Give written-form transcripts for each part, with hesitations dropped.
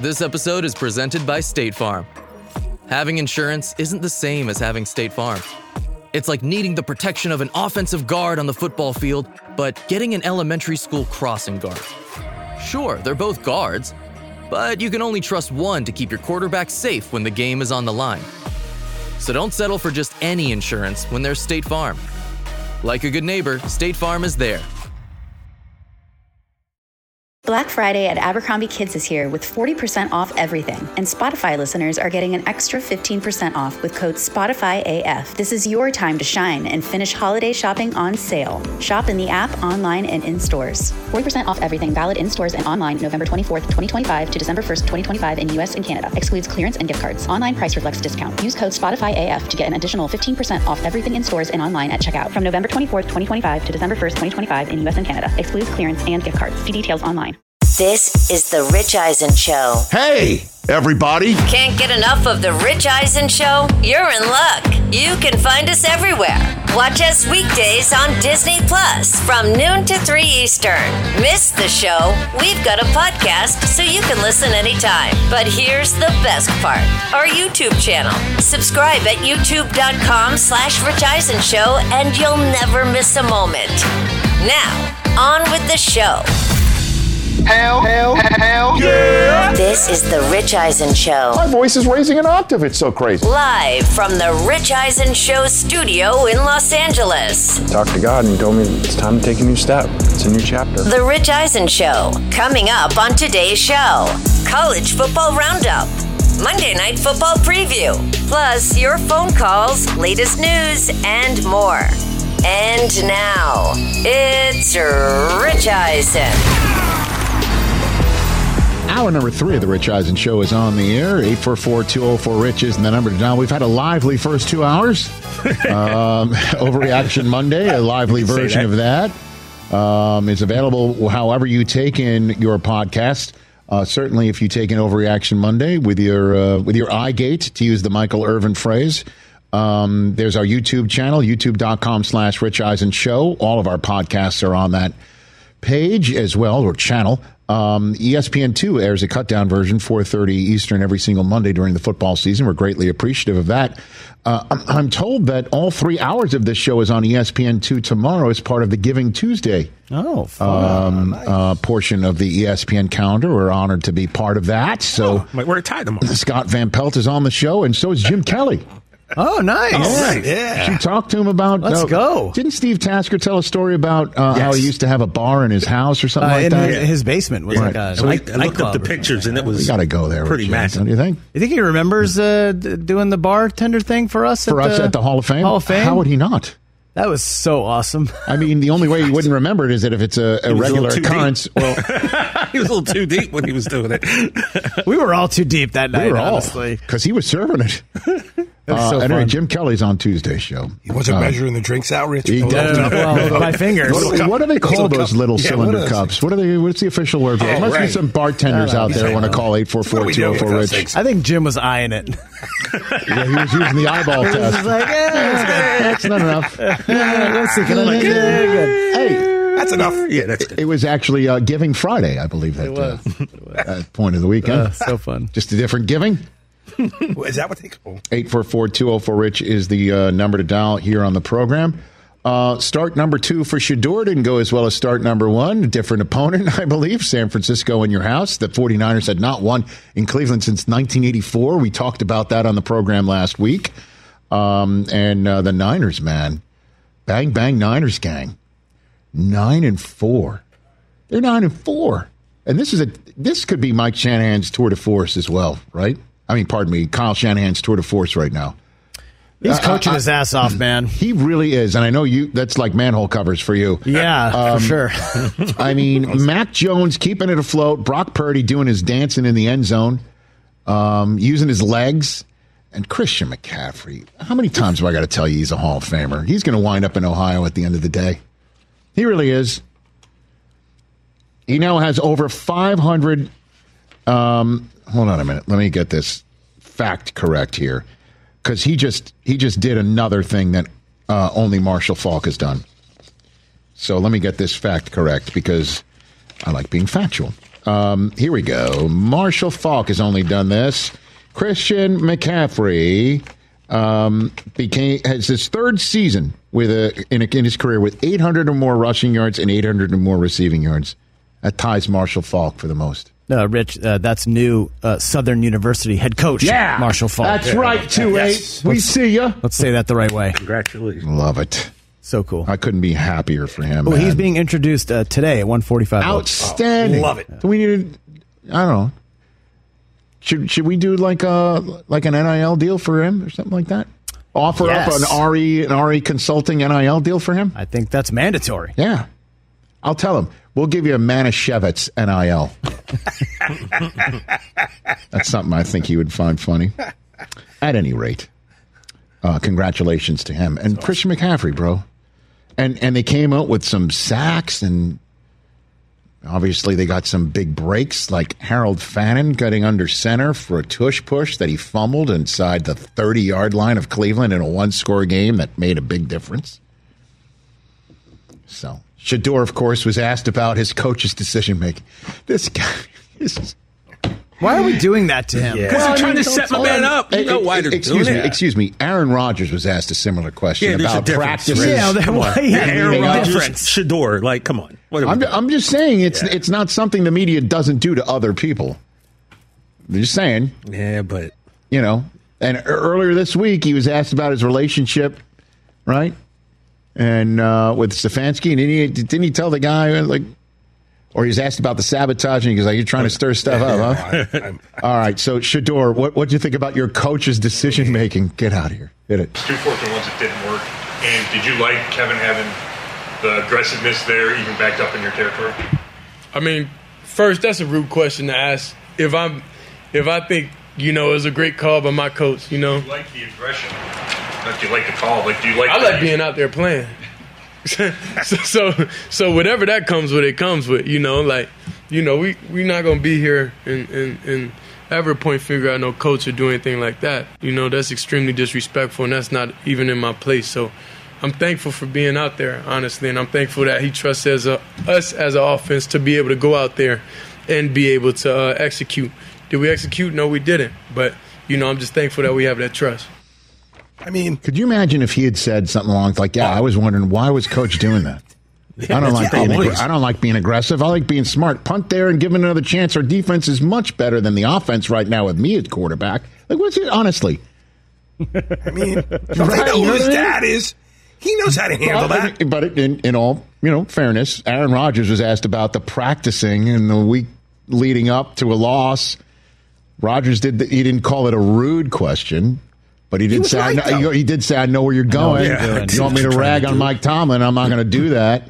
This episode is presented by State Farm. Having insurance isn't the same as having State Farm. It's like needing the protection of an offensive guard on the football field, but getting an elementary school crossing guard. Sure, they're both guards, but you can only trust one to keep your quarterback safe when the game is on the line. So don't settle for just any insurance when there's State Farm. Like a good neighbor, State Farm is there. Black Friday at Abercrombie Kids is here with 40% off everything, and Spotify listeners are getting an extra 15% off with code SPOTIFYAF. This is your time to shine and finish holiday shopping on sale. Shop in the app, online, and in stores. 40% off everything valid in stores and online November 24th, 2025 to December 1st, 2025 in U.S. and Canada. Excludes clearance and gift cards. Online price reflects discount. Use code SPOTIFYAF to get an additional 15% off everything in stores and online at checkout. From November 24th, 2025 to December 1st, 2025 in U.S. and Canada. Excludes clearance and gift cards. See details online. This is The Rich Eisen Show. Hey, everybody. Can't get enough of The Rich Eisen Show? You're in luck. You can find us everywhere. Watch us weekdays on Disney Plus from noon to 3 Eastern. Miss the show? We've got a podcast so you can listen anytime. But here's the best part. Our YouTube channel. Subscribe at youtube.com/Rich Eisen Show and you'll never miss a moment. Now, on with the show. Hell yeah! This is The Rich Eisen Show. My voice is raising an octave. It's so crazy. Live from The Rich Eisen Show studio in Los Angeles. Talked to God and he told me it's time to take a new step. It's a new chapter. The Rich Eisen Show. Coming up on today's show. College football roundup. Monday Night Football preview. Plus your phone calls, latest news, and more. And now, it's Rich Eisen. Hour number 3 of The Rich Eisen Show is on the air. 844-204-RICH is the number to dial. We've had a lively first 2 hours. Overreaction Monday, a lively version of that. Is available however you take in your podcast. Certainly if you take in Overreaction Monday with your eye gate, to use the Michael Irvin phrase. There's our YouTube channel, youtube.com/Rich Eisen Show. All of our podcasts are on that page as well, or channel. ESPN2 airs a cut-down version, 4:30 Eastern every single Monday during the football season. We're greatly appreciative of that. I'm told that all 3 hours of this show is on ESPN2 tomorrow as part of the Giving Tuesday portion of the ESPN calendar. We're honored to be part of that. So we're tied tomorrow. Scott Van Pelt is on the show, and so is Jim Kelly. Oh, nice. Yeah. She talked to him about... Let's go. Didn't Steve Tasker tell a story about how he used to have a bar in his house or something like that? His basement was like a So I nightclub. looked up the pictures, and it was We got to go there. pretty massive. Don't you think? You think he remembers doing the bartender thing for us? For us at the Hall of Fame? Hall of Fame? How would he not? That was so awesome. I mean, the only way he wouldn't remember it is that if it's a regular occurrence. Well, he was a little too deep when he was doing it. We were all too deep that night, honestly. Because he was serving it. It was so anyway, fun. Jim Kelly's on Tuesday's show. He wasn't measuring the drinks out, Rich. He did. Well, my fingers. What do they call those little cylinder cups? What's the official word for it? There must be some bartenders out there who want to call 844-204-RICH. I think Jim was eyeing it. Yeah, he was using the eyeball He was test. like, That's not enough. let's see. Good. Hey, that's enough. Yeah, that's good. it was actually Giving Friday, I believe, that point of the weekend. So fun. Just a different giving. Is that what they call? 844-204-RICH is the number to dial here on the program. Start number 2 for Shedeur didn't go as well as start number 1. A different opponent, I believe. San Francisco in your house. The 49ers had not won in Cleveland since 1984. We talked about that on the program last week. And the Niners, man. Bang, bang, Niners gang. 9-4. They're 9-4. And this could be Mike Shanahan's tour de force as well, right? I mean, pardon me, Kyle Shanahan's tour de force right now. He's coaching his ass off, man. He really is. And I know that's like manhole covers for you. Yeah, for sure. I mean, Mac Jones keeping it afloat. Brock Purdy doing his dancing in the end zone, using his legs. And Christian McCaffrey. How many times have I got to tell you he's a Hall of Famer? He's going to wind up in Ohio at the end of the day. He really is. He now has over 500. Hold on a minute. Let me get this fact correct here. Because he just did another thing that only Marshall Faulk has done. So let me get this fact correct because I like being factual. Here we go. Marshall Faulk has only done this. Christian McCaffrey has his third season in his career with 800 or more rushing yards and 800 or more receiving yards. That ties Marshall Faulk for the most. Rich, that's new Southern University head coach, Marshall Faulk. That's right, 2-8. Yes. We see ya. Let's say that the right way. Congratulations. Love it. So cool. I couldn't be happier for him. Well, he's being introduced today at 1:45. Outstanding. Love it. Do we need I don't know. Should we do like an NIL deal for him or something like that? Offer up an RE Consulting NIL deal for him? I think that's mandatory. Yeah. I'll tell him. We'll give you a Manischewitz NIL. That's something I think he would find funny. At any rate, congratulations to him. And Christian McCaffrey, bro. And they came out with some sacks, and obviously they got some big breaks, like Harold Fannin getting under center for a tush push that he fumbled inside the 30-yard line of Cleveland in a one-score game that made a big difference. So Shador, of course, was asked about his coach's decision-making. This guy is... Why are we doing that to him? Because they're trying to set my man up. You know why they're doing it. Excuse me. Aaron Rodgers was asked a similar question about practice. Aaron Rodgers, Shador, like, come on. I'm just saying it's not something the media doesn't do to other people. I'm just saying. Yeah, but... You know, and earlier this week he was asked about his relationship, right? And with Stefanski, and didn't he tell the guy, like... Or he's asked about the sabotaging. He's like, "You're trying to stir stuff up, huh?" All right. So, Shador, what do you think about your coach's decision making? Get out of here. Hit it. 2 4th and 1s that didn't work. And did you like Kevin having the aggressiveness there, even backed up in your territory? I mean, first, that's a rude question to ask. If I think it was a great call by my coach, Do you like the aggression? Do you like the call? Do you like? I like being out there playing. so whatever that comes with, it comes with. We're not gonna be here and ever point finger at no coach or do anything like that. That's extremely disrespectful, and that's not even in my place. So I'm thankful for being out there, honestly, and I'm thankful that he trusts us as an offense to be able to go out there and be able to execute. Did we execute? No, we didn't. But I'm just thankful that we have that trust. I mean, could you imagine if he had said something along like, I was wondering why was Coach doing that? I don't like being aggressive. I like being smart. Punt there and give him another chance. Our defense is much better than the offense right now with me at quarterback. Like, what's it? Honestly. I mean, I know who his dad is. He knows how to handle that. But in all, fairness, Aaron Rodgers was asked about the practicing in the week leading up to a loss. Rodgers he didn't call it a rude question. But he did say, I know where you're going. You want me to rag on Mike Tomlin? I'm not going to do that.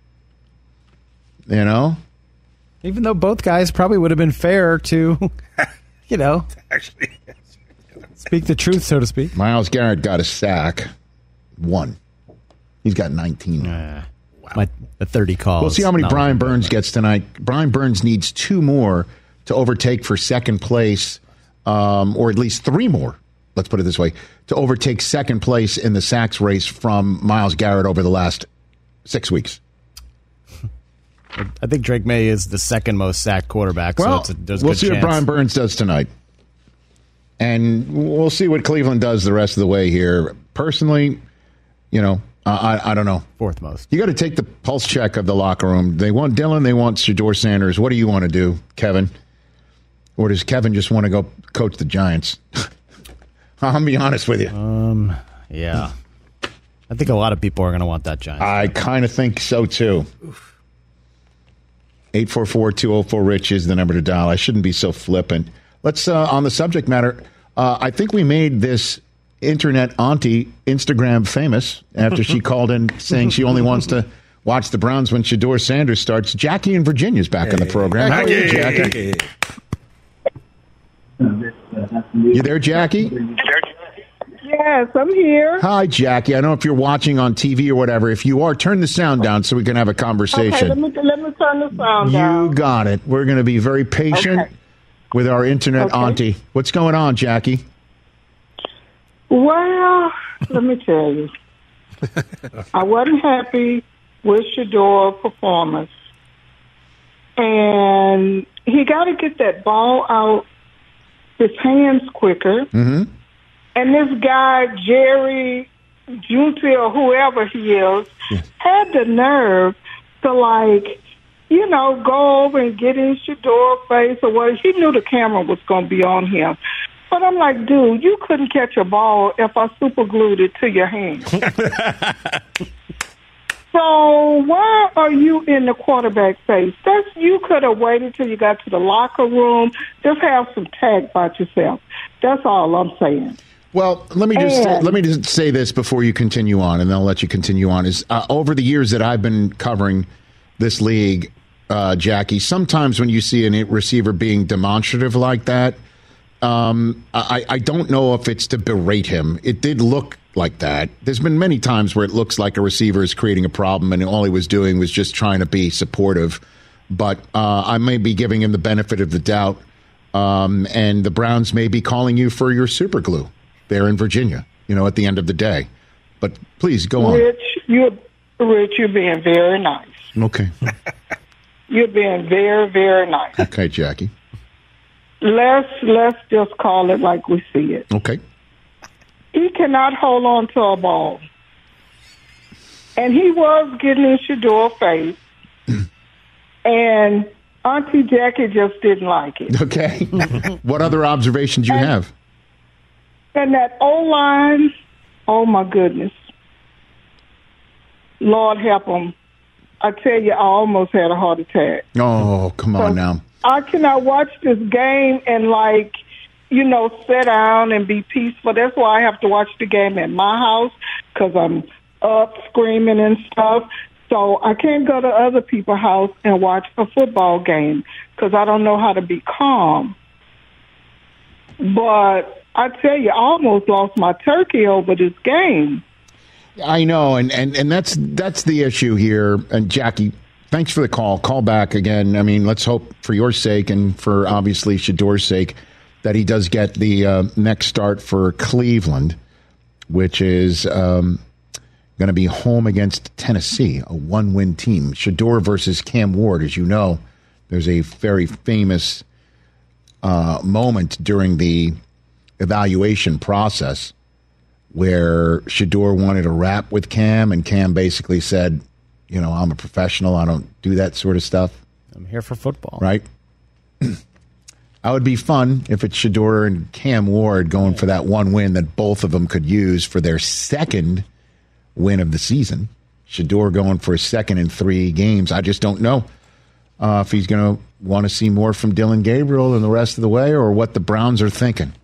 Right. Even though both guys probably would have been fair to, actually speak the truth, so to speak. Myles Garrett got a sack. 1. He's got 19. The 30 calls. We'll see how many Brian Burns gets tonight. Brian Burns needs 2 more to overtake for second place, or at least 3 more. Let's put it this way, to overtake second place in the sacks race from Myles Garrett over the last 6 weeks. I think Drake May is the second most sacked quarterback. Well, so we'll see what Brian Burns does tonight. And we'll see what Cleveland does the rest of the way here. Personally, I don't know. 4th most. You got to take the pulse check of the locker room. They want Dylan. They want Shador Sanders. What do you want to do, Kevin? Or does Kevin just want to go coach the Giants? I'm going to be honest with you. Yeah. I think a lot of people are going to want that Giants. I kind of think so, too. 844-204-RICH is the number to dial. I shouldn't be so flippant. Let's, on the subject matter, I think we made this internet auntie Instagram famous after she called in saying she only wants to watch the Browns when Shador Sanders starts. Jackie in Virginia's back on the program. How are you, Jackie? You there, Jackie? Yes, I'm here. Hi, Jackie. I don't know if you're watching on TV or whatever. If you are, turn the sound down so we can have a conversation. Okay, let me turn the sound down. You got it. We're going to be very patient with our internet auntie. What's going on, Jackie? Well, let me tell you. I wasn't happy with Shador's performance. and he got to get that ball out his hands quicker. Mm-hmm. And this guy, Jerry Junti or whoever he is, had the nerve to, go over and get in Shadour's face or what. He knew the camera was going to be on him. But I'm like, dude, you couldn't catch a ball if I super glued it to your hand. So why are you in the quarterback face? You could have waited till you got to the locker room. Just have some tact about yourself. That's all I'm saying. Well, let me just say this before you continue on, and then I'll let you continue on. Is over the years that I've been covering this league, Jackie, sometimes when you see a receiver being demonstrative like that, I don't know if it's to berate him. It did look like that. There's been many times where it looks like a receiver is creating a problem and all he was doing was just trying to be supportive. But I may be giving him the benefit of the doubt. And the Browns may be calling you for your super glue there in Virginia, at the end of the day. But please go on. Rich, you're being very nice. Okay. You're being very, very nice. Okay, Jackie. Let's just call it like we see it. Okay. He cannot hold on to a ball. And he was getting in Shadour's face. And Auntie Jackie just didn't like it. Okay. What other observations you have? And that O-line, oh my goodness. Lord help him. I tell you, I almost had a heart attack. Oh, come on now. I cannot watch this game and sit down and be peaceful. That's why I have to watch the game at my house because I'm up screaming and stuff. So I can't go to other people's house and watch a football game because I don't know how to be calm. But I tell you, I almost lost my turkey over this game. I know, and that's the issue here. And Jackie, thanks for the call. Call back again. I mean, let's hope for your sake and for obviously Shadour's sake that he does get the next start for Cleveland, which is going to be home against Tennessee, a 1-win team. Shadour versus Cam Ward, as you know, there's a very famous moment during the evaluation process where Shadour wanted a rap with Cam, and Cam basically said, I'm a professional. I don't do that sort of stuff. I'm here for football. Right? I would be fun if it's Shadour and Cam Ward going for that one win that both of them could use for their second win of the season. Shadour going for a second in 3 games. I just don't know if he's going to want to see more from Dillon Gabriel and the rest of the way or what the Browns are thinking.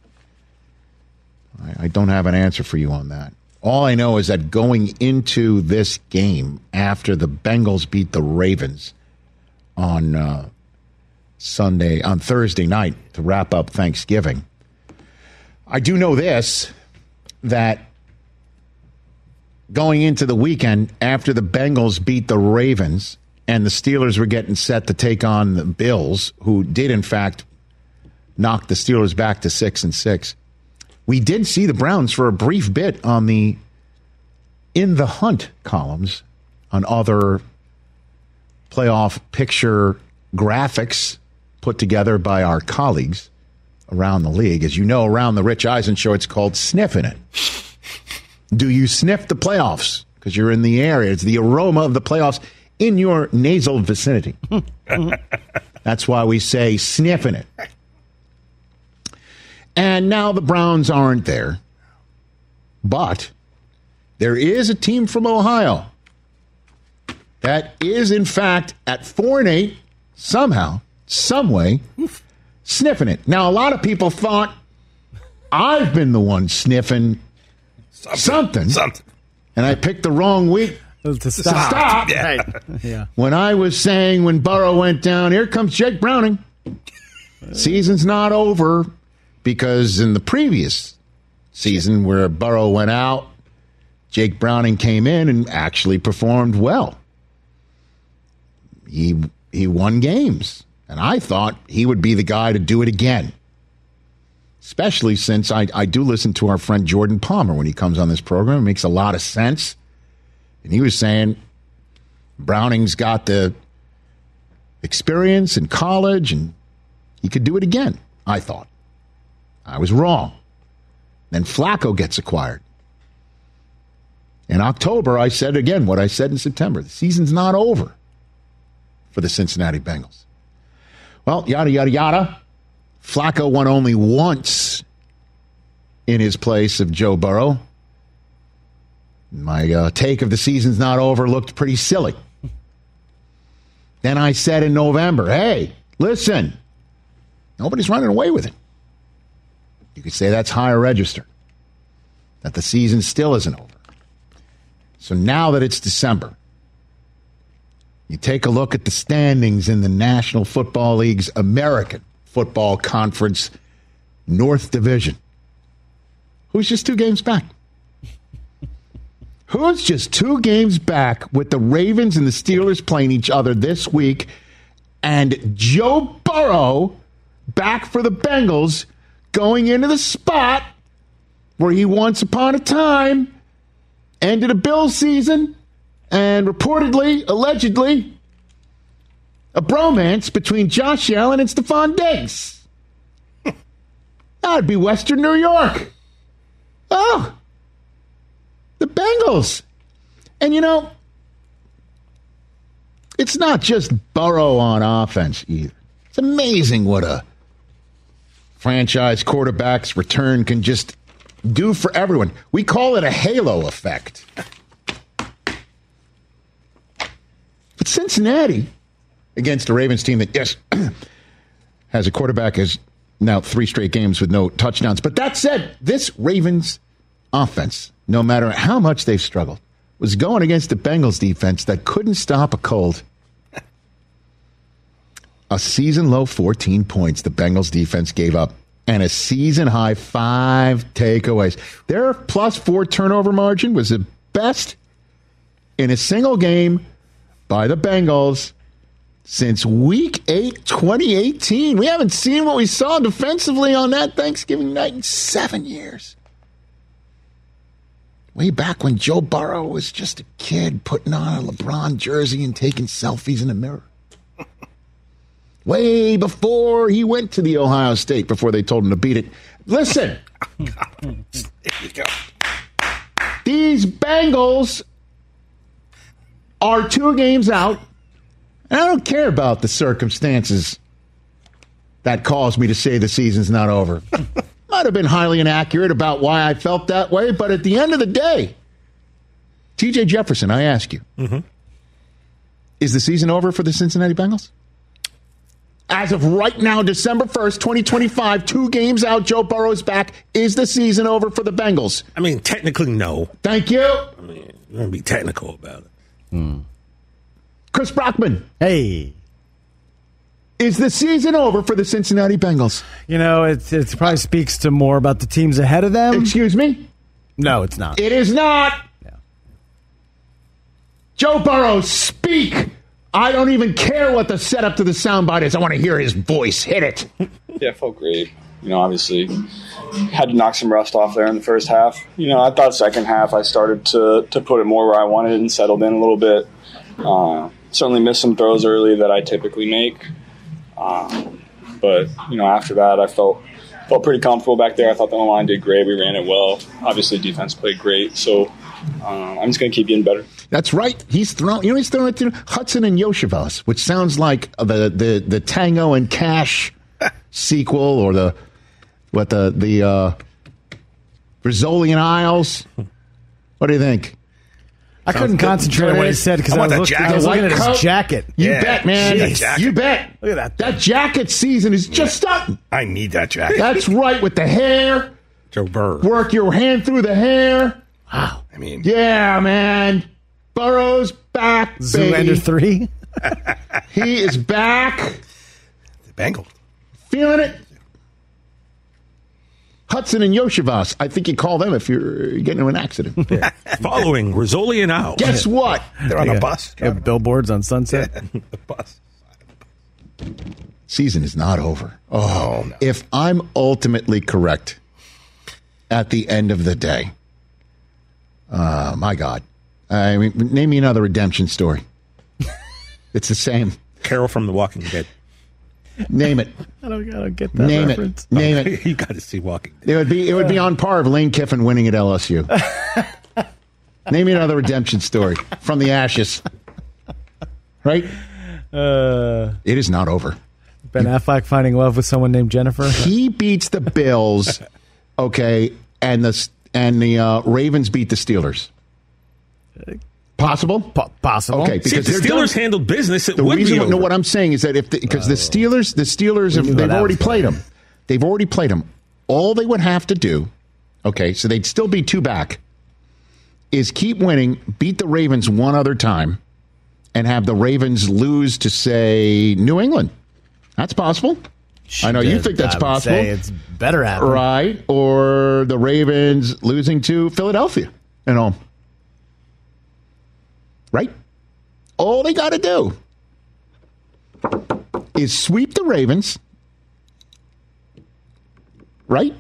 I don't have an answer for you on that. All I know is that going into this game after the Bengals beat the Ravens on Thursday night to wrap up Thanksgiving, I do know this, that going into the weekend after the Bengals beat the Ravens and the Steelers were getting set to take on the Bills, who did in fact knock the Steelers back to 6-6, we did see the Browns for a brief bit on the In the Hunt columns on other playoff picture graphics put together by our colleagues around the league. As you know, around the Rich Eisen Show, it's called Sniffing It. Do you sniff the playoffs? Because you're in the area. It's the aroma of the playoffs in your nasal vicinity. That's why we say sniffing it. And now the Browns aren't there. But there is a team from Ohio that is, in fact, at 4-8, somehow, some way, sniffing it. Now, a lot of people thought I've been the one sniffing something. And I picked the wrong week to stop. Yeah. Right. Yeah. When I was saying when Burrow went down, here comes Jake Browning. Season's not over. Because in the previous season where Burrow went out, Jake Browning came in and actually performed well. He won games. And I thought he would be the guy to do it again. Especially since I do listen to our friend Jordan Palmer when he comes on this program. It makes a lot of sense. And he was saying Browning's got the experience in college, and he could do it again, I thought. I was wrong. Then Flacco gets acquired. In October, I said again what I said in September. The season's not over for the Cincinnati Bengals. Well, yada, yada, yada. Flacco won only once in his place of Joe Burrow. My take of the season's not over looked pretty silly. Then I said in November, hey, listen, nobody's running away with it. You could say that's higher register, that the season still isn't over. So now that it's December, you take a look at the standings in the National Football League's American Football Conference North Division. Who's just 2 games back? Who's just 2 games back with the Ravens and the Steelers playing each other this week, and Joe Burrow back for the Bengals going into the spot where he once upon a time ended a Bills season and reportedly, allegedly, a bromance between Josh Allen and Stephon Diggs. That'd be Western New York. Oh, the Bengals. And, you know, it's not just Burrow on offense either. It's amazing what a franchise quarterback's return can just do for everyone. We call it a halo effect. But Cincinnati, against a Ravens team that, yes, has a quarterback has now 3 straight games with no touchdowns. But that said, this Ravens offense, no matter how much they've struggled, was going against the Bengals defense that couldn't stop a cold. A season-low 14 points the Bengals defense gave up, and a season-high 5 takeaways. Their +4 turnover margin was the best in a single game by the Bengals since Week 8, 2018. We haven't seen what we saw defensively on that Thanksgiving night in 7 years. Way back when Joe Burrow was just a kid putting on a LeBron jersey and taking selfies in the mirror. Way before he went to the Ohio State, before they told him to beat it. Listen, There you go. these Bengals are 2 games out, and I don't care about the circumstances that caused me to say the season's not over. Might have been highly inaccurate about why I felt that way, but at the end of the day, TJ Jefferson, I ask you, is the season over for the Cincinnati Bengals? As of right now, December 1st, 2025, 2 games out, Joe Burrow's back. Is the season over for the Bengals? I mean, technically, no. Thank you. I mean, we're going to be technical about it. Chris Brockman. Hey. Is the season over for the Cincinnati Bengals? You know, it probably speaks to more about the teams ahead of them. Excuse me? No, it's not. It is not. Yeah. Joe Burrow, speak. I don't even care what the setup to the soundbite is. I want to hear his voice. Hit it. Yeah, it felt great. You know, obviously had to knock some rust off there in the first half. You know, I thought second half I started to put it more where I wanted it and settled in a little bit. Certainly missed some throws early that I typically make. But, you know, after that I felt pretty comfortable back there. I thought the O-line did great. We ran it well. Obviously defense played great. So I'm just going to keep getting better. That's right. He's throwing it to Hudson and Yoshivas, which sounds like the Tango and Cash sequel, or the Rizzoli and Isles. What do you think? I couldn't concentrate on what he said because I was looking at his jacket. You bet, man. Jeez. You bet. Look at that. That jacket season is just starting. I need that jacket. That's right, with the hair. Joe Burrow. Work your hand through the hair. Wow. I mean, yeah, man. Burrow's back, baby. Zoolander 3. He is back. the Bengals. Feeling it? Hudson and Yoshivas. I think you call them if you're getting into an accident. Yeah. Following Rizzoli and Isles. Guess what? They're on a bus. They have billboards on Sunset. Yeah, the bus. Season is not over. Oh, no. If I'm ultimately correct at the end of the day, my God. I mean, name me another redemption story. It's the same. Carol from The Walking Dead. Name it. I don't get that Name reference. it. Name it. You got to see Walking Dead. It would be on par of Lane Kiffin winning at LSU. Name me another redemption story from the ashes. Right? It is not over. Ben Affleck finding love with someone named Jennifer. He beats the Bills, okay, and the Ravens beat the Steelers. Possible? Possible. Okay, because the Steelers handled business. The reason, what I'm saying is that because the Steelers, they've already played them. They've already played them. All they would have to do, okay, so they'd still be 2 back, is keep winning, beat the Ravens one other time, and have the Ravens lose to, say, New England. That's possible. I know you think that's possible. Say it's better at right, or the Ravens losing to Philadelphia at home. Right? All they got to do is sweep the Ravens. Right?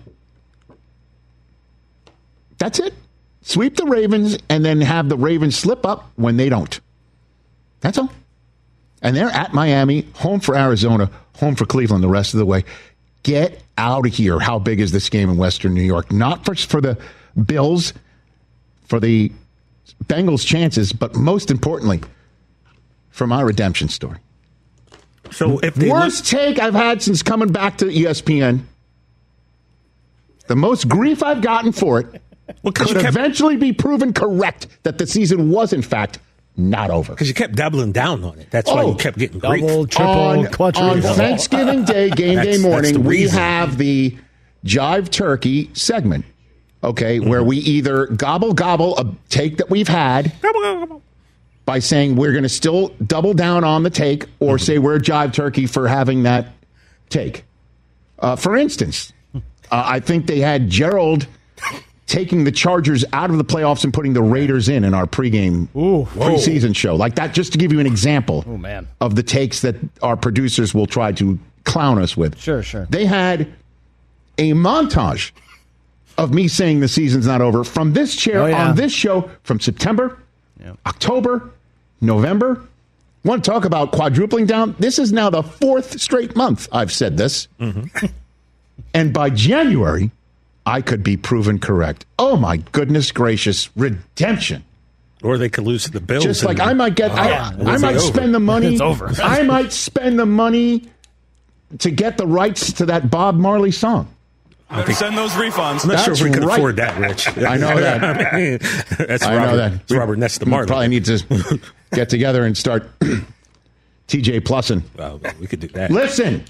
That's it. Sweep the Ravens and then have the Ravens slip up when they don't. That's all. And they're at Miami, home for Arizona, home for Cleveland the rest of the way. Get out of here. How big is this game in Western New York? Not for the Bills, for the Bengals' chances, but most importantly, for my redemption story. So if worst take I've had since coming back to ESPN, the most grief I've gotten for it, could eventually be proven correct that the season was, in fact, not over. Because you kept doubling down on it. That's why you kept getting grief. Double, triple, quadruple. On Thanksgiving Day, game day morning, we have the Jive Turkey segment, okay, where we either gobble a take that we've had by saying we're going to still double down on the take or say we're Jive Turkey for having that take. For instance, I think they had Gerald taking the Chargers out of the playoffs and putting the Raiders in our preseason show. Like that, just to give you an example of the takes that our producers will try to clown us with. Sure. They had a montage of me saying the season's not over from this chair on this show from September, October, November. Want to talk about quadrupling down? This is now the 4th straight month I've said this. Mm-hmm. And by January, I could be proven correct. Oh, my goodness gracious. Redemption. Or they could lose to the Bills. Just like I might get, I might spend the money. It's over. I might spend the money to get the rights to that Bob Marley song. Send those refunds. I'm not sure if we can afford that, Rich. I know that. I know that. It's Robert Nesta Marley. Probably need to get together and start TJ Plussing. Well, we could do that. Listen.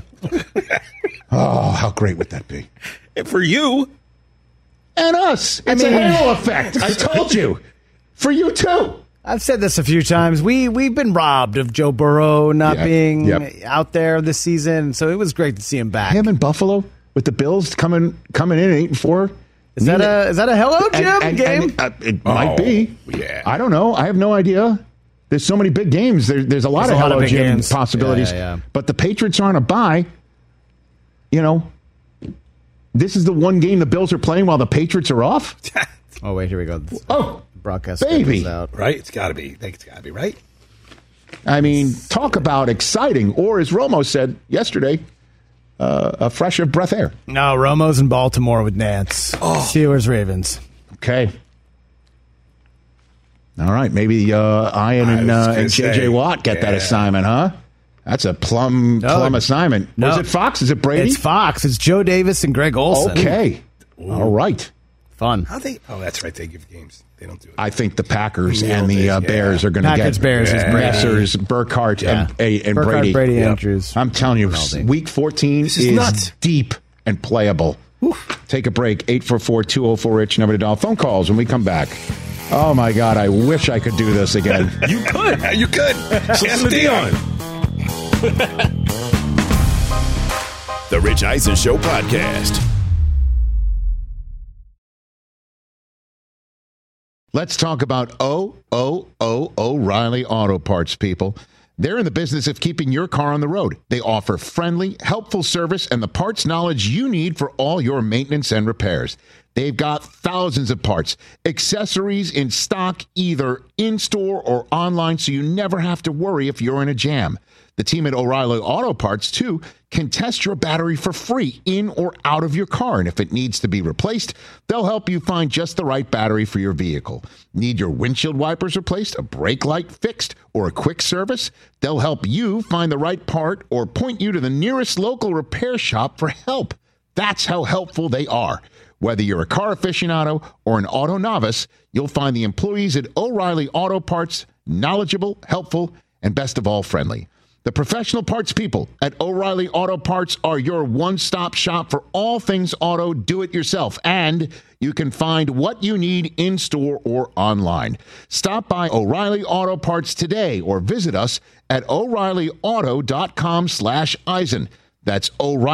Oh, how great would that be? For you. And us. It's a halo effect. I told you. For you, too. I've said this a few times. We've been robbed of Joe Burrow not being out there this season, so it was great to see him back. Him in Buffalo with the Bills coming in at 8-4. Is that a hello, Jim game? It might be. Yeah. I don't know. I have no idea. There's so many big games. There's a lot of hello, Jim possibilities. Yeah. But the Patriots are on a bye. You know, this is the one game the Bills are playing while the Patriots are off. Oh, wait, here we go. Broadcast baby. Out. Right? It's got to be. I think it's got to be, right? I mean, talk about exciting. Or, as Romo said yesterday, a fresh of breath air. No, Romo's in Baltimore with Nance. Steelers, Ravens. Okay. All right. Maybe Ian and J.J. Watt get that assignment, huh? That's a plum assignment. No. Is it Fox? Is it Brady? It's Fox. It's Joe Davis and Greg Olsen. Okay. All right. Fun. How they? Oh, that's right. They give games. They don't do it. I think the Packers and the Bears are going to get Bears is Brady. Messers, Burkhardt, and Burkhardt, Brady Andrews. I'm telling you, Week 14 is nuts. Deep and playable. Take a break. 844-204-RICH, number to dial. Phone calls when we come back. Oh, my God. I wish I could do this again. You could. You could. Stay on. The Rich Eisen Show podcast. Let's talk about O'Reilly Auto Parts, people. They're in the business of keeping your car on the road. They offer friendly, helpful service and the parts knowledge you need for all your maintenance and repairs. They've got thousands of parts, accessories in stock, either in-store or online, so you never have to worry if you're in a jam. The team at O'Reilly Auto Parts, too, can test your battery for free in or out of your car. And if it needs to be replaced, they'll help you find just the right battery for your vehicle. Need your windshield wipers replaced, a brake light fixed, or a quick service? They'll help you find the right part or point you to the nearest local repair shop for help. That's how helpful they are. Whether you're a car aficionado or an auto novice, you'll find the employees at O'Reilly Auto Parts knowledgeable, helpful, and best of all, friendly. The professional parts people at O'Reilly Auto Parts are your one-stop shop for all things auto do-it-yourself, and you can find what you need in-store or online. Stop by O'Reilly Auto Parts today or visit us at O'ReillyAuto.com/Eisen. That's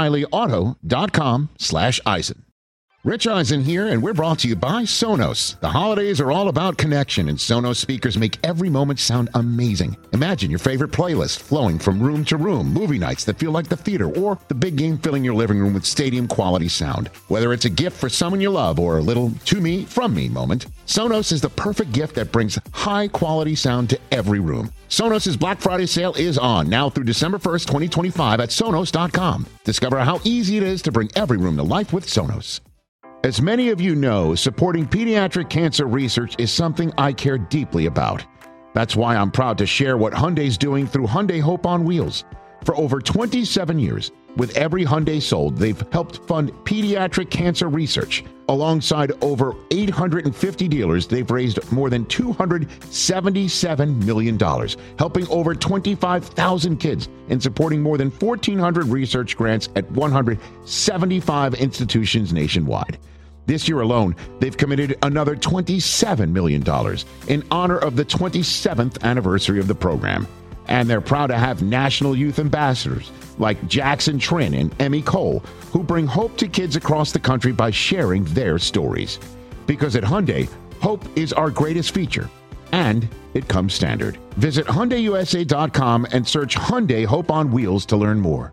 O'ReillyAuto.com/Eisen. Rich Eisen here, and we're brought to you by Sonos. The holidays are all about connection, and Sonos speakers make every moment sound amazing. Imagine your favorite playlist flowing from room to room, movie nights that feel like the theater, or the big game filling your living room with stadium-quality sound. Whether it's a gift for someone you love or a little to me, from me moment, Sonos is the perfect gift that brings high-quality sound to every room. Sonos' Black Friday sale is on now through December 1st, 2025 at Sonos.com. Discover how easy it is to bring every room to life with Sonos. As many of you know, supporting pediatric cancer research is something I care deeply about. That's why I'm proud to share what Hyundai's doing through Hyundai Hope on Wheels. For over 27 years, with every Hyundai sold, they've helped fund pediatric cancer research. Alongside over 850 dealers, they've raised more than $277 million, helping over 25,000 kids and supporting more than 1,400 research grants at 175 institutions nationwide. This year alone, they've committed another $27 million in honor of the 27th anniversary of the program. And they're proud to have national youth ambassadors like Jackson Trin and Emmy Cole, who bring hope to kids across the country by sharing their stories. Because at Hyundai, hope is our greatest feature, and it comes standard. Visit HyundaiUSA.com and search Hyundai Hope on Wheels to learn more.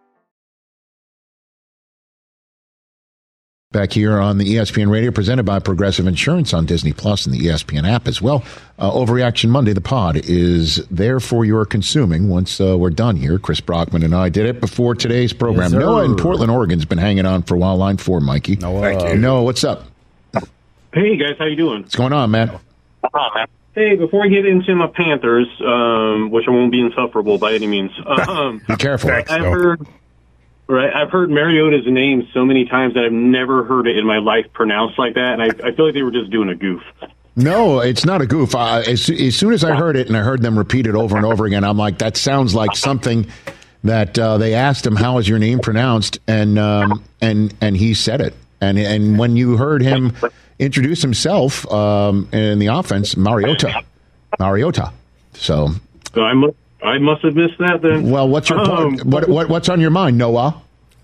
Back here on the ESPN Radio, presented by Progressive Insurance on Disney Plus and the ESPN app as well. Overreaction Monday, the pod, is there for your consuming once we're done here. Chris Brockman and I did it before today's program. Yes, Noah in Portland, Oregon's been hanging on for a while. Line 4, Mikey. Noah, what's up? Hey, guys, how you doing? What's going on, man? Hey, before I get into my Panthers, which I won't be insufferable by any means. Be careful. I've heard Mariota's name so many times that I've never heard it in my life pronounced like that, and I feel like they were just doing a goof. No, it's not a goof. As soon as I heard it and I heard them repeat it over and over again, I'm like, that sounds like something that they asked him, how is your name pronounced? And he said it. And when you heard him introduce himself in the offense, Mariota. So I must have missed that then. Well, what's your what's on your mind, Noah?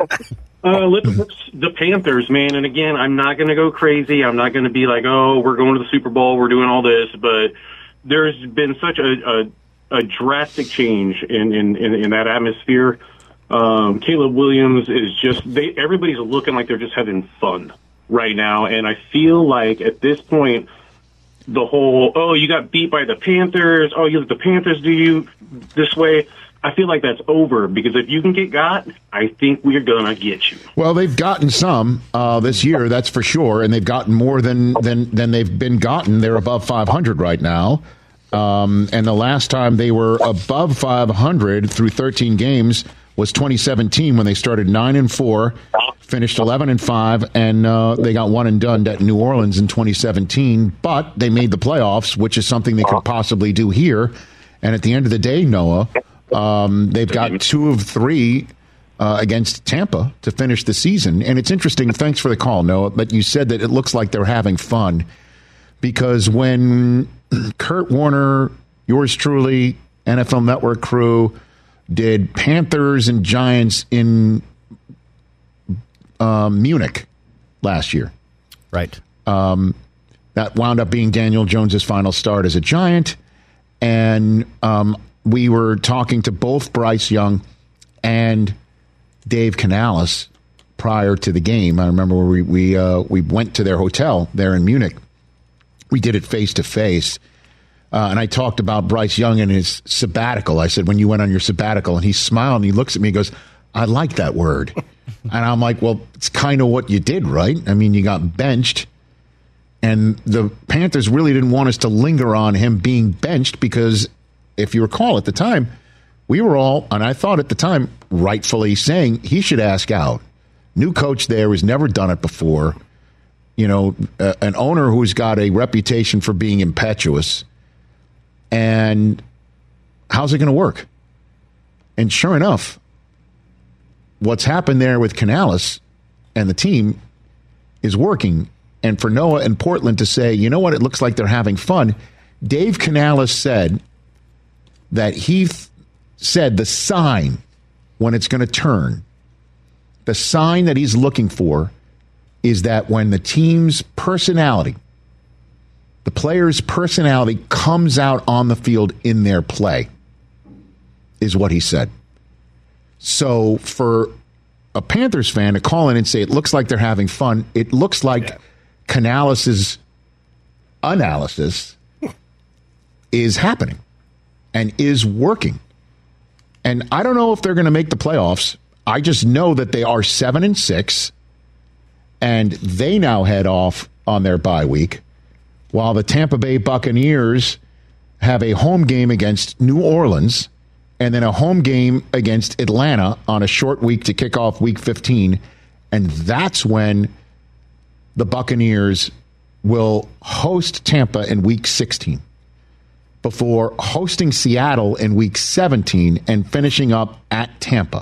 The Panthers, man. And again, I'm not going to go crazy. I'm not going to be like, oh, we're going to the Super Bowl, we're doing all this. But there's been such a drastic change in that atmosphere. Caleb Williams is just everybody's looking like they're just having fun right now, and I feel like at this point, the whole, oh, you got beat by the Panthers, oh, you let the Panthers do you this way, I feel like that's over, because if you can get got, I think we're going to get you. Well, they've gotten some this year, that's for sure, and they've gotten more than they've been gotten. They're above 500 right now, and the last time they were above 500 through 13 games was 2017 when they started 9-4, finished 11-5, and they got one and done at New Orleans in 2017. But they made the playoffs, which is something they could possibly do here. And at the end of the day, Noah, they've got 2 of 3 against Tampa to finish the season. And it's interesting. Thanks for the call, Noah. But you said that it looks like they're having fun, because when Kurt Warner, yours truly, NFL Network crew, did Panthers and Giants in Munich last year. Right. That wound up being Daniel Jones's final start as a Giant. And we were talking to both Bryce Young and Dave Canales prior to the game. I remember we went to their hotel there in Munich. We did it face to face. And I talked about Bryce Young and his sabbatical. I said, when you went on your sabbatical, and he smiled and he looks at me and goes, I like that word. And I'm like, well, it's kind of what you did, right? I mean, you got benched. And the Panthers really didn't want us to linger on him being benched because, if you recall at the time, we were all, and I thought at the time, rightfully saying he should ask out. New coach there has never done it before. You know, an owner who's got a reputation for being impetuous. And how's it going to work? And sure enough, what's happened there with Canales and the team is working. And for Noah and Portland to say, you know what, it looks like they're having fun. Dave Canales said that he said the sign when it's going to turn, the sign that he's looking for is that when the team's personality, the player's personality comes out on the field in their play, is what he said. So for a Panthers fan to call in and say it looks like they're having fun, it looks like Canales' analysis is happening and is working. And I don't know if they're going to make the playoffs. I just know that they are 7-6, and they now head off on their bye week, while the Tampa Bay Buccaneers have a home game against New Orleans and then a home game against Atlanta on a short week to kick off Week 15. And that's when the Buccaneers will host Tampa in Week 16 before hosting Seattle in Week 17 and finishing up at Tampa.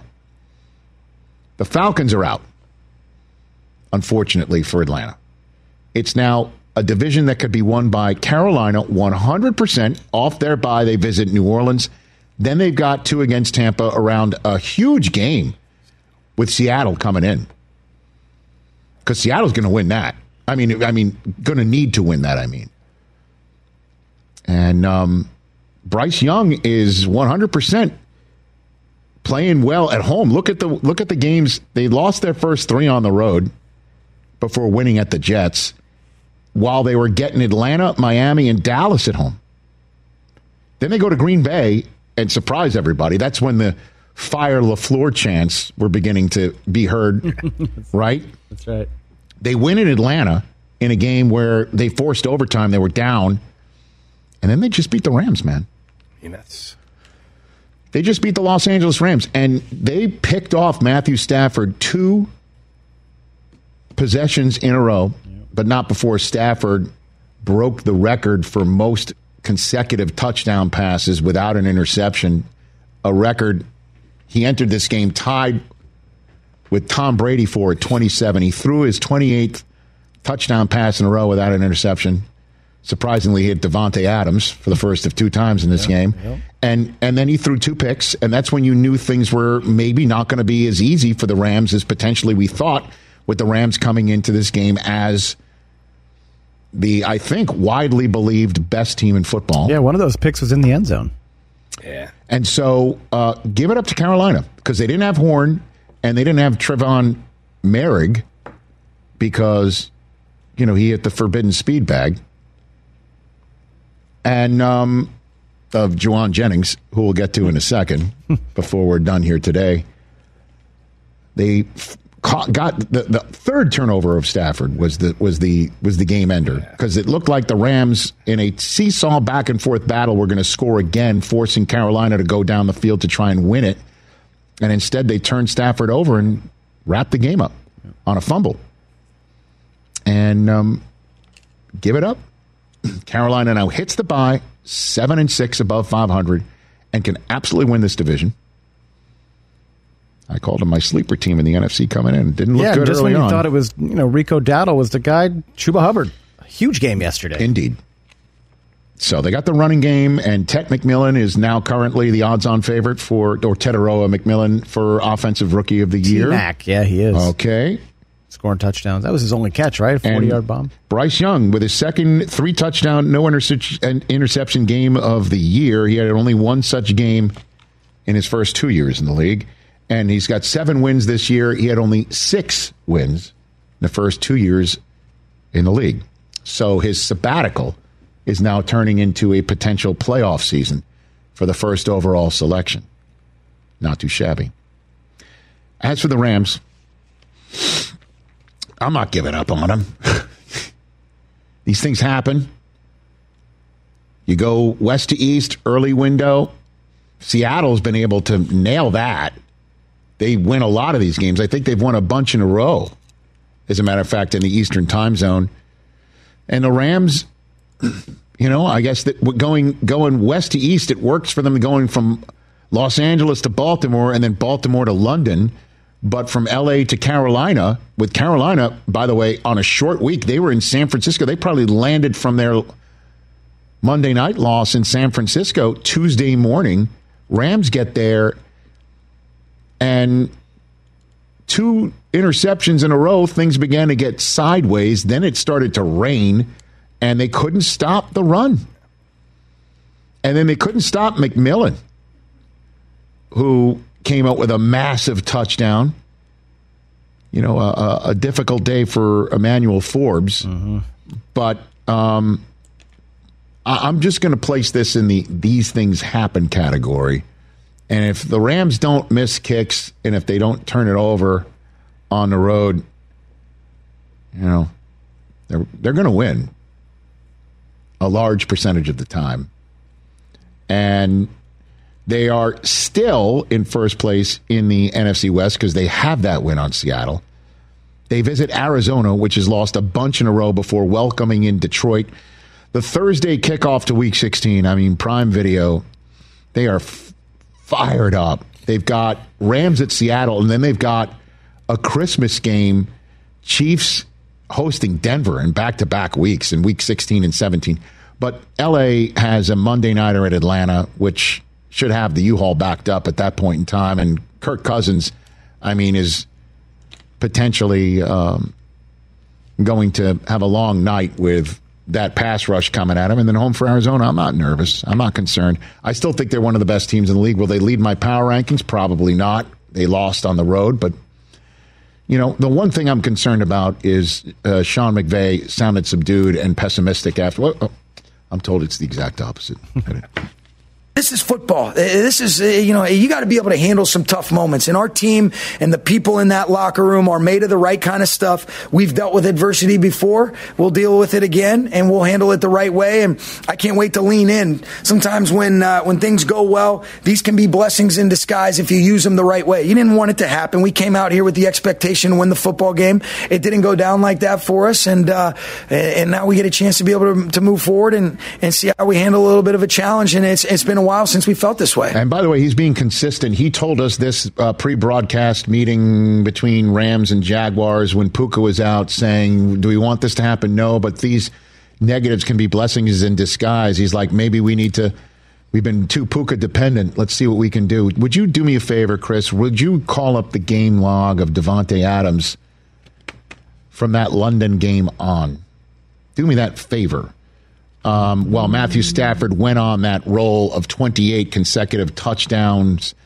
The Falcons are out, unfortunately, for Atlanta. It's now a division that could be won by Carolina 100% off their bye. They visit New Orleans. Then they've got 2 against Tampa around a huge game with Seattle coming in. Because Seattle's going to win that. I mean, going to need to win that, And Bryce Young is 100% playing well at home. Look at the games. They lost their first 3 on the road before winning at the Jets, while they were getting Atlanta, Miami, and Dallas at home. Then they go to Green Bay and surprise everybody. That's when the fire LaFleur chants were beginning to be heard, right? That's right. They win in Atlanta in a game where they forced overtime. They were down. And then they just beat the Rams, man. They just beat the Los Angeles Rams. And they picked off Matthew Stafford 2 possessions in a row, but not before Stafford broke the record for most consecutive touchdown passes without an interception, a record he entered this game tied with Tom Brady for at 27. He threw his 28th touchdown pass in a row without an interception. Surprisingly, he hit Devontae Adams for the first of 2 times in this game. And then he threw 2 picks, and that's when you knew things were maybe not going to be as easy for the Rams as potentially we thought, with the Rams coming into this game as the, I think, widely believed best team in football. Yeah, one of those picks was in the end zone. Yeah. And so give it up to Carolina, because they didn't have Horn and they didn't have Trevon Merrick because, he hit the forbidden speed bag. And of Juwan Jennings, who we'll get to in a second before we're done here today. They got the third turnover of Stafford was the game ender, because it looked like the Rams in a seesaw back and forth battle were going to score again, forcing Carolina to go down the field to try and win it. And instead they turned Stafford over and wrapped the game up on a fumble. And give it up. Carolina now hits the bye, 7-6 above 500, and can absolutely win this division. I called him my sleeper team in the NFC coming in. Didn't look good just early when you on. thought it was, Rico Dowdle was the guy. Chuba Hubbard, huge game yesterday. Indeed. So they got the running game, and Ted McMillan is now currently the odds-on favorite or Teteroa McMillan for Offensive Rookie of the Year. T-Mac, yeah, he is. Okay. Scoring touchdowns. That was his only catch, right? 40-yard bomb. Bryce Young with his second 3-touchdown, no interception game of the year. He had only one such game in his first 2 years in the league. And he's got 7 wins this year. He had only 6 wins in the first 2 years in the league. So his sabbatical is now turning into a potential playoff season for the first overall selection. Not too shabby. As for the Rams, I'm not giving up on them. These things happen. You go west to east, early window. Seattle's been able to nail that. They win a lot of these games. I think they've won a bunch in a row, as a matter of fact, in the Eastern time zone. And the Rams, I guess that going west to east, it works for them going from Los Angeles to Baltimore and then Baltimore to London. But from L.A. to Carolina, with Carolina, by the way, on a short week, they were in San Francisco. They probably landed from their Monday night loss in San Francisco Tuesday morning. Rams get there, and 2 interceptions in a row, things began to get sideways. Then it started to rain, and they couldn't stop the run. And then they couldn't stop McMillan, who came out with a massive touchdown. A difficult day for Emmanuel Forbes. Mm-hmm. But I'm just going to place this in the these things happen category. And if the Rams don't miss kicks and if they don't turn it over on the road, they're going to win a large percentage of the time. And they are still in first place in the NFC West because they have that win on Seattle. They visit Arizona, which has lost a bunch in a row before welcoming in Detroit. The Thursday kickoff to Week 16, Prime Video, they are fired up. They've got Rams at Seattle, and then they've got a Christmas game, Chiefs hosting Denver in back-to-back weeks in Week 16 and 17. But L.A. has a Monday nighter at Atlanta, which should have the U-Haul backed up at that point in time. And Kirk Cousins, is potentially going to have a long night with that pass rush coming at him. And then home for Arizona, I'm not nervous. I'm not concerned. I still think they're one of the best teams in the league. Will they lead my power rankings? Probably not. They lost on the road. But, the one thing I'm concerned about is Sean McVay sounded subdued and pessimistic after. Well, I'm told it's the exact opposite. This is football. This is, you got to be able to handle some tough moments. And our team and the people in that locker room are made of the right kind of stuff. We've dealt with adversity before. We'll deal with it again, and we'll handle it the right way. And I can't wait to lean in. Sometimes when things go well, these can be blessings in disguise if you use them the right way. You didn't want it to happen. We came out here with the expectation to win the football game. It didn't go down like that for us. And now we get a chance to be able to move forward and see how we handle a little bit of a challenge. And it's been a while since we felt this way. And by the way, he's being consistent. He told us this pre-broadcast meeting between Rams and Jaguars when Puka was out saying, do we want this to happen? No, but these negatives can be blessings in disguise. He's like, maybe we've been too Puka dependent. Let's see what we can do. Would you do me a favor, Chris? Would you call up the game log of Davante Adams from that London game on? Do me that favor. While Matthew Stafford went on that roll of 28 consecutive touchdowns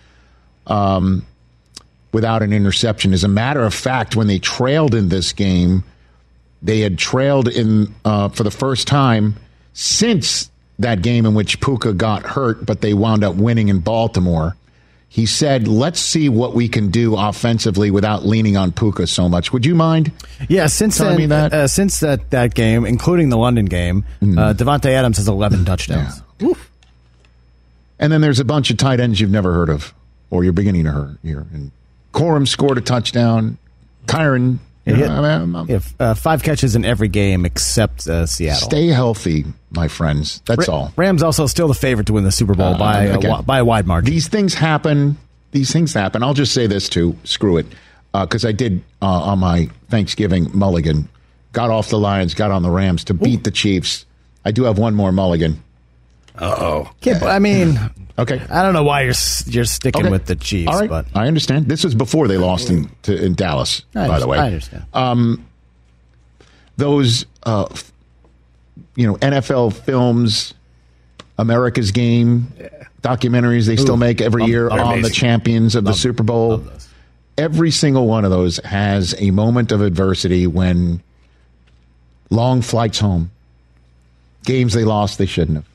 without an interception. As a matter of fact, when they trailed in this game, they had trailed for the first time since that game in which Puka got hurt, but they wound up winning in Baltimore. He said, let's see what we can do offensively without leaning on Puka so much. Would you mind? Yeah, since that game, including the London game, Davante Adams has 11 touchdowns. Yeah. And then there's a bunch of tight ends you've never heard of, or you're beginning to hear. And Corum scored a touchdown. Kyron. 5 catches in every game except Seattle. Stay healthy, my friends. That's all. Rams also still the favorite to win the Super Bowl by a wide margin. These things happen. I'll just say this too. Screw it. Because I did on my Thanksgiving mulligan. Got off the Lions, got on the Rams to beat the Chiefs. I do have one more mulligan. Uh-oh. Okay. I don't know why you're sticking with the Chiefs. All right. But I understand. This was before they lost in Dallas, by the way. I understand. Those, NFL films, America's Game documentaries they still make every year on the champions of the Super Bowl. Every single one of those has a moment of adversity when long flights home, games they lost they shouldn't have.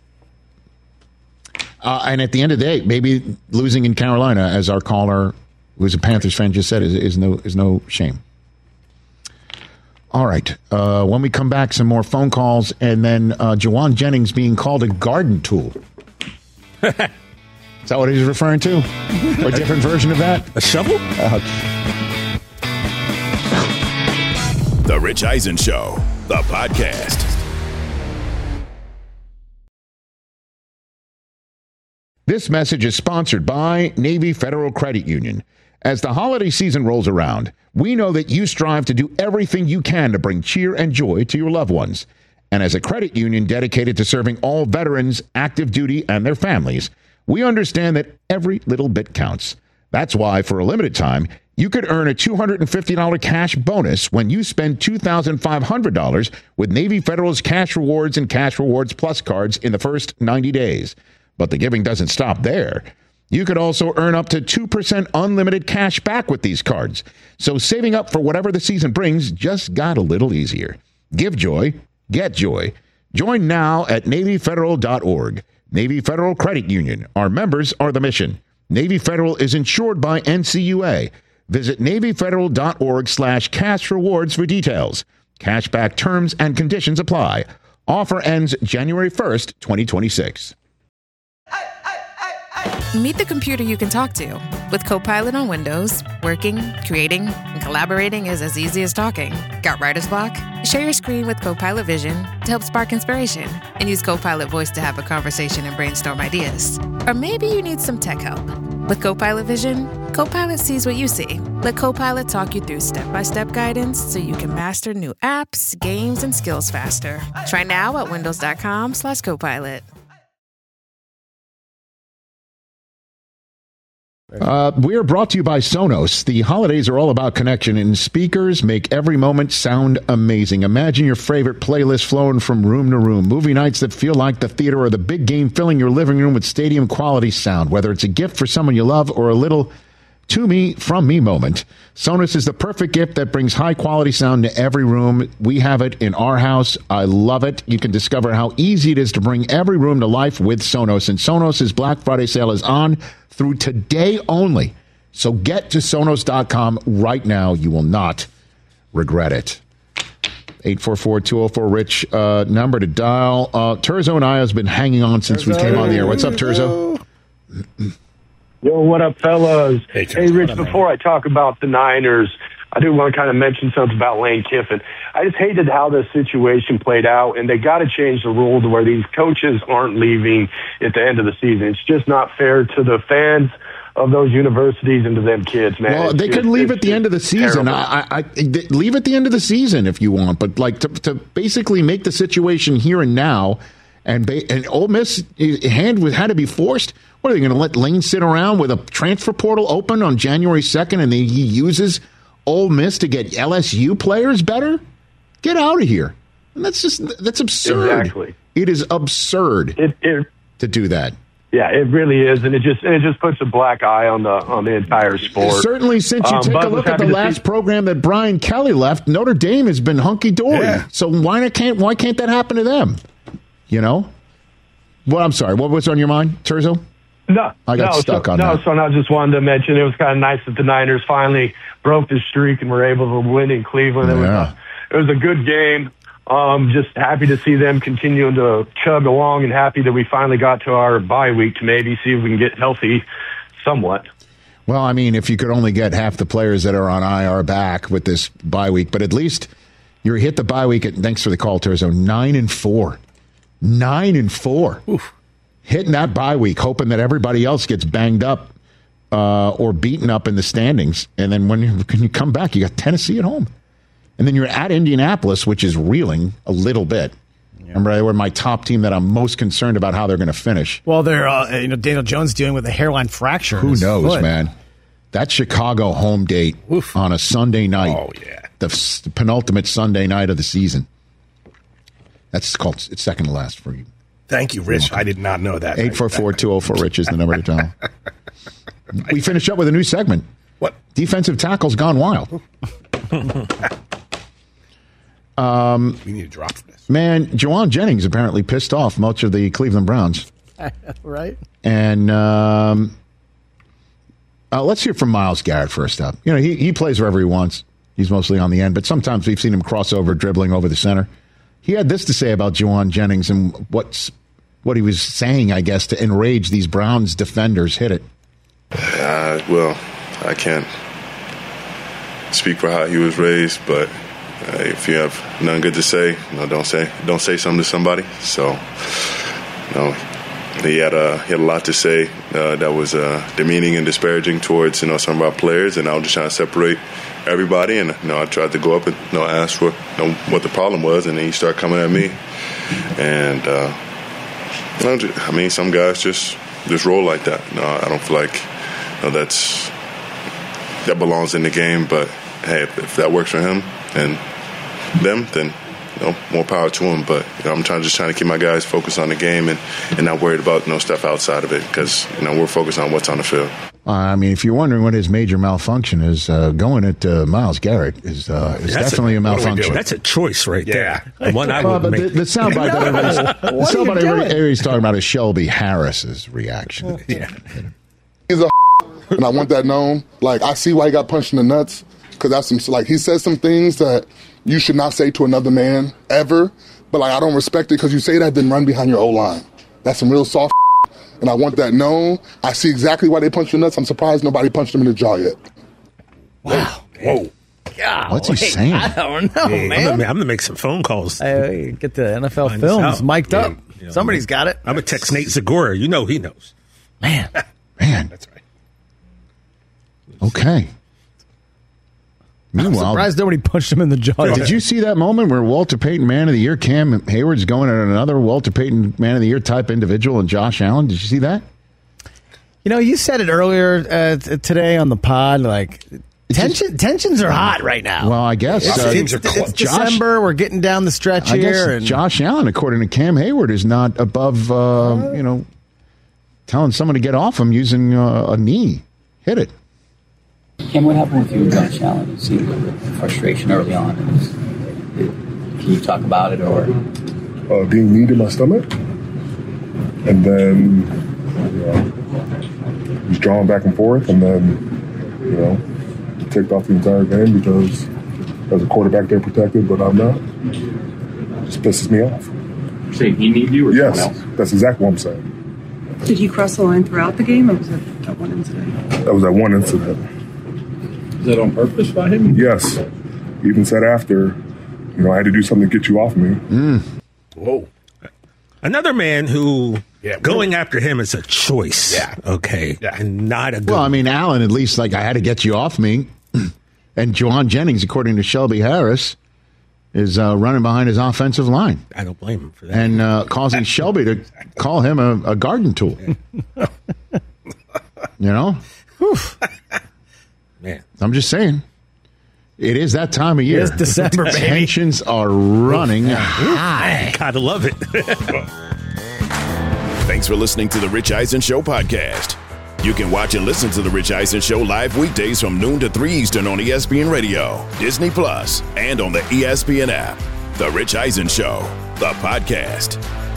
And at the end of the day, maybe losing in Carolina, as our caller, who's a Panthers fan, just said, is no shame. All right. When we come back, some more phone calls, and then Jawan Jennings being called a garden tool. Is that what he's referring to? Or a different version of that? A shovel? The Rich Eisen Show, the podcast. This message is sponsored by Navy Federal Credit Union. As the holiday season rolls around, we know that you strive to do everything you can to bring cheer and joy to your loved ones. And as a credit union dedicated to serving all veterans, active duty, and their families, we understand that every little bit counts. That's why, for a limited time, you could earn a $250 cash bonus when you spend $2,500 with Navy Federal's Cash Rewards and Cash Rewards Plus cards in the first 90 days. But the giving doesn't stop there. You could also earn up to 2% unlimited cash back with these cards. So saving up for whatever the season brings just got a little easier. Give joy, get joy. Join now at NavyFederal.org. Navy Federal Credit Union. Our members are the mission. Navy Federal is insured by NCUA. Visit NavyFederal.org/cash rewards for details. Cashback terms and conditions apply. Offer ends January 1st, 2026. Meet the computer you can talk to. With Copilot on Windows, working, creating, and collaborating is as easy as talking. Got writer's block? Share your screen with Copilot Vision to help spark inspiration, and use Copilot Voice to have a conversation and brainstorm ideas. Or maybe you need some tech help. With Copilot Vision, Copilot sees what you see. Let Copilot talk you through step-by-step guidance so you can master new apps, games, and skills faster. Try now at windows.com/Copilot. We are brought to you by Sonos. The holidays are all about connection, and speakers make every moment sound amazing. Imagine your favorite playlist flowing from room to room, movie nights that feel like the theater, or the big game filling your living room with stadium quality sound. Whether it's a gift for someone you love or a little to me, from me moment, Sonos is the perfect gift that brings high quality sound to every room. We have it in our house. I love it. You can discover how easy it is to bring every room to life with Sonos. And Sonos' Black Friday sale is on through today only. So get to Sonos.com right now. You will not regret it. 844-204-RICH, number to dial. Terzo and I has been hanging on since we came on the air. What's up, Terzo? Yo, what up, fellas? Hey, Rich, before I talk about the Niners, I do want to kind of mention something about Lane Kiffin. I just hated how the situation played out, and they got to change the rule to where these coaches aren't leaving at the end of the season. It's just not fair to the fans of those universities and to them kids, man. Well, they could leave at the end of the season. I leave at the end of the season if you want, but like to basically make the situation here and now, and Ole Miss had to be forced. What are they going to let Lane sit around with a transfer portal open on January 2nd, and then he uses Ole Miss to get LSU players better? Get out of here! And that's absurd. Exactly. It is absurd to do that. Yeah, it really is, and it just puts a black eye on the entire sport. Certainly, since you take a look at the last program that Brian Kelly left, Notre Dame has been hunky dory. Yeah. So why can't that happen to them? You know? Well, I'm sorry. What was on your mind, Terzo? No, I got stuck on that. So I just wanted to mention it was kind of nice that the Niners finally broke the streak and were able to win in Cleveland. Yeah. It was a good game. Just happy to see them continuing to chug along, and happy that we finally got to our bye week to maybe see if we can get healthy somewhat. Well, I mean, if you could only get half the players that are on IR back with this bye week, but at least you hit the bye week. Thanks for the call, Terzo. 9-4. 9-4. Oof. Hitting that bye week, hoping that everybody else gets banged up or beaten up in the standings. And then when you come back, you got Tennessee at home. And then you're at Indianapolis, which is reeling a little bit. Yeah. Remember, they were my top team that I'm most concerned about how they're going to finish. Well, they're Daniel Jones dealing with a hairline fracture. Who knows, man? That Chicago home date on a Sunday night. Oh, yeah. The penultimate Sunday night of the season. It's second to last for you. Thank you, Rich. I did not know that. 844-204-RICH is the number to dial. We finished up with a new segment. What? Defensive tackles gone wild. We need to drop this. Man, Jauan Jennings apparently pissed off much of the Cleveland Browns. Right. And let's hear from Myles Garrett first up. You know, he plays wherever he wants. He's mostly on the end, but sometimes we've seen him cross over, dribbling over the center. He had this to say about Jauan Jennings and what he was saying, I guess, to enrage these Browns defenders. Hit it. Well, I can't speak for how he was raised, but if you have nothing good to say, don't say something to somebody. So, he had a lot to say that was demeaning and disparaging towards some of our players, and I was just trying to separate everybody. And I tried to go up and ask for what the problem was, and then he started coming at me. And some guys just roll like that. I don't feel like that belongs in the game. But hey, if that works for him and them, then more power to him. But I'm just trying to keep my guys focused on the game and not worried about stuff outside of it, because we're focused on what's on the field. If you're wondering what his major malfunction is, going at Myles Garrett is definitely a malfunction. That's a choice right there. The one I would make. The soundbite that everybody's talking about is Shelby Harris's reaction. Yeah. He's a and I want that known. Like, I see why he got punched in the nuts, because that's he says some things that you should not say to another man ever. But I don't respect it, because you say that, then run behind your O-line. That's some real soft and I want that known. I see exactly why they punched the nuts. I'm surprised nobody punched him in the jaw yet. Wow. Whoa. God, what's he saying? I don't know, man. I'm going to make some phone calls. Get the NFL films mic'd up. Somebody's got it. I'm going to text Nate Zagora. He knows. Man. That's right. Okay. I'm surprised nobody punched him in the jaw. Did you see that moment where Walter Payton Man of the Year, Cam Hayward's going at another Walter Payton Man of the Year type individual, and Josh Allen? Did you see that? You said it earlier today on the pod, tensions are hot right now. Well, I guess. It's December. We're getting down the stretch here. And Josh Allen, according to Cam Hayward, is not above, telling someone to get off him using a knee. Hit it. Cam, what happened with you and Josh Allen? You seemed the frustration early on. Can you talk about it, or being kneed in my stomach, and then just drawing back and forth, and then ticked off the entire game because as a quarterback they're protected, but I'm not. It just pisses me off. You're saying he kneed you, or yes, someone else? That's exactly what I'm saying. Did he cross the line throughout the game, or was it that one incident? That was that one incident. Is that on purpose by him? Yes. He even said after, I had to do something to get you off me. Whoa. Another man who going after him is a choice. Yeah. Okay. Yeah. And not a good Allen, at least, I had to get you off me. And Jauan Jennings, according to Shelby Harris, is running behind his offensive line. I don't blame him for that. And causing Shelby to call him a garden tool. Oof. Man, I'm just saying, it is that time of year. It's December, baby. Tensions are running high. Gotta love it. Thanks for listening to the Rich Eisen Show podcast. You can watch and listen to the Rich Eisen Show live weekdays from noon to 3 Eastern on ESPN Radio, Disney Plus, and on the ESPN app. The Rich Eisen Show, the podcast.